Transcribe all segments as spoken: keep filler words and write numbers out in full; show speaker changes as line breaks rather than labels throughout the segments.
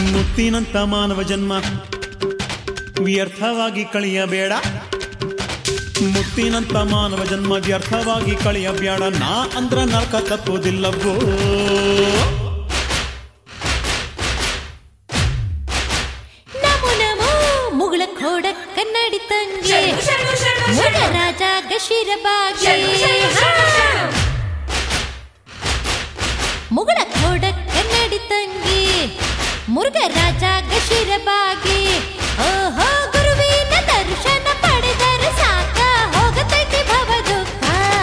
ಮುತ್ತಿನಂತ ಮಾನವ ಜನ್ಮ ವ್ಯರ್ಥವಾಗಿ ಕಳೆಯಬೇಡ. ಮುತ್ತಿನಂತ ಮಾನವ ಜನ್ಮ ವ್ಯರ್ಥವಾಗಿ ಕಳೆಯಬೇಡ. ನಾ ಅಂದ್ರ ನರಕ ತಪ್ಪುವುದಿಲ್ಲವೋ.
ನಮೋ ನಮೋ ಮುಗಳ ಖೋಡ ಕನ್ನಡಿ ತಂಗಿ ಮುಗ ರಾಜ ಗಶಿರ ಬಾಗಿ ಮುಗಳ ಖೋಡ ಕನ್ನಡಿ ತಂಗಿ ಮುರುಗ ರಾಜ ಗಶಿರ ಬಾಗಿ. ಓಹೋ ಗುರುವಿನ ದರ್ಶನ ಪಡೆದರೆ ಸಾಕ ಹೋಗತೈತಿ ಭವ ದುಃಖ.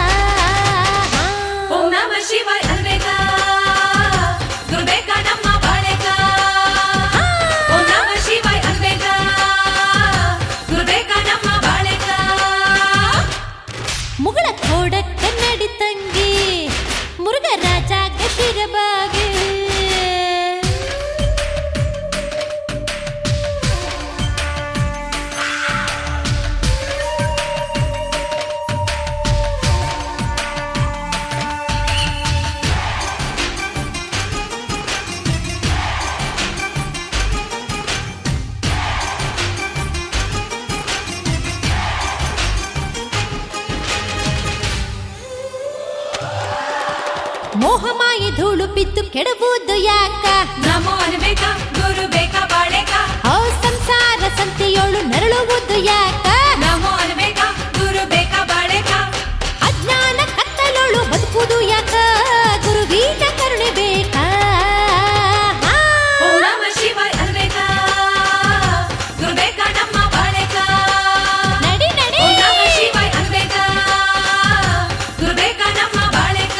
ಓಂ ನಮಃ ಶಿವಾಯ ಅನ್ಬೇಕ ಗುರುಬೇಕ ನಮ್ಮ ಬಾಳೆಕ. ಓಂ ನಮಃ ಶಿವಾಯ ಅನ್ಬೇಕ ಗುರುಬೇಕ ನಮ್ಮ ಬಾಳೆಕ.
ಮುಗಳ ಖೋಡ ಕನ್ನಡಿ ತಂಗಿ ಮುರುಗ ರಾಜ ಗಶಿರ ಬಾಗಿ. ಮೋಹಮಾಯಿ ಧೂಳು ಬಿದ್ದು ಕೆಡವುದು ಯಾಕ.
ನಮೋ ಅನ್ಬೇಕ ಗುರುಬೇಕ ಬಾಳೆಕ.
ಆ ಸಂಸಾರ ಸಂತೆಯೋಳು ನರಳುವುದು ಯಾಕ.
ನಮೋ ಅನ್ಬೇಕ ಗುರುಬೇಕ ಬಾಳೆಕ.
ಅಜ್ಞಾನ ಕತ್ತಲೋಳು ಬದುಕುವುದು ಯಾಕ ಗುರುವಿನ ಕರುಣೆ ಬೇಕಾ.
ಓಂ ನಮಃ ಶಿವಾಯ ಅನ್ಬೇಕ ಗುರುಬೇಕ ನಮ್ಮ ಬಾಳೆಕ.
ನಡಿ ನಡಿ
ಓಂ ನಮಃ ಶಿವಾಯ ಅನ್ಬೇಕ ಗುರುಬೇಕ ನಮ್ಮ ಬಾಳೆಕ.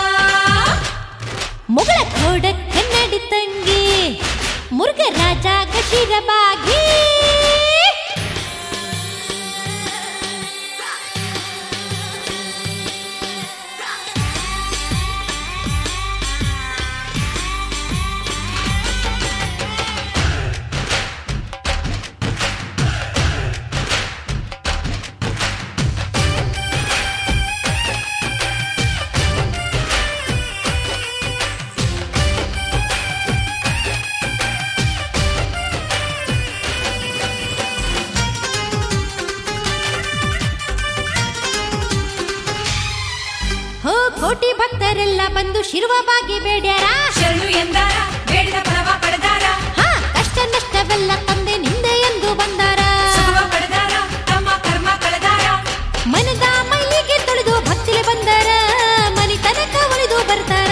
ಮುಗಳ ಖೋಡ ಕನ್ನಡಿ ತಂಗಿ ಮುರುಗ ರಾಜ ಗಶಿರ ಬಾಗಿ. ಹೋ ಕೋಟಿ ಭಕ್ತರೆಲ್ಲ ಬಂದು ಶಿರುವ ಬಾಗಿ ಬೇಡ್ಯಾರ.
ಶರಣು ಎಂದಾರ ಬೇಡಿದ ಫಲವ ಪಡೆದಾರ.
ಹಾ ಕಷ್ಟ ನಷ್ಟವೆಲ್ಲ ತಂದೆ ನಿಂದೆ ಎಂದು ಬಂದಾರ.
ಸುಖವ ಪಡೆದಾರ ತಮ್ಮ ಕರ್ಮ ಕಳೆದಾರ.
ಮನದ ಮೈಲಿಗೆ ತೊಳೆದು ಭಕ್ತಿಲೆ ಬಂದಾರ ಮನಿ ತನಕ ಒಲಿದು ಬರ್ತಾರ.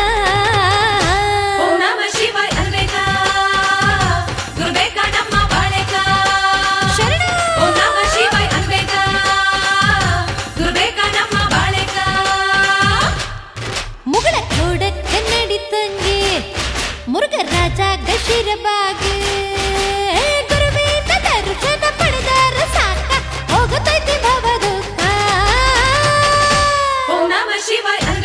ಓಂ ನಮಃ ಶಿವಾಯ ಅನ್ಬೇಕ ಗುರುಬೇಕ ನಮ್ಮ ಬಾಳೆಕ.
ಶರಣ
ಓಂ ನಮಃ ಶಿವಾಯ ಅನ್ಬೇಕ ಗುರುಬೇಕ ನಮ್ಮ ಬಾಳೆಕ.
ಮುಗಳ ಖೋಡ ಕನ್ನಡಿ ತಂಗಿ ಮುರುಗ ರಾಜ ಗಶಿರ ಬಾಗಿ. ಗುರುವಿನ ದರ್ಶನ ಪಡೆದಾರ ಸಾಕ ಹೋಗತೈತಿ ಭವ ದುಃಖ.
ಓಂ ನಮಃ ಶಿವಾಯ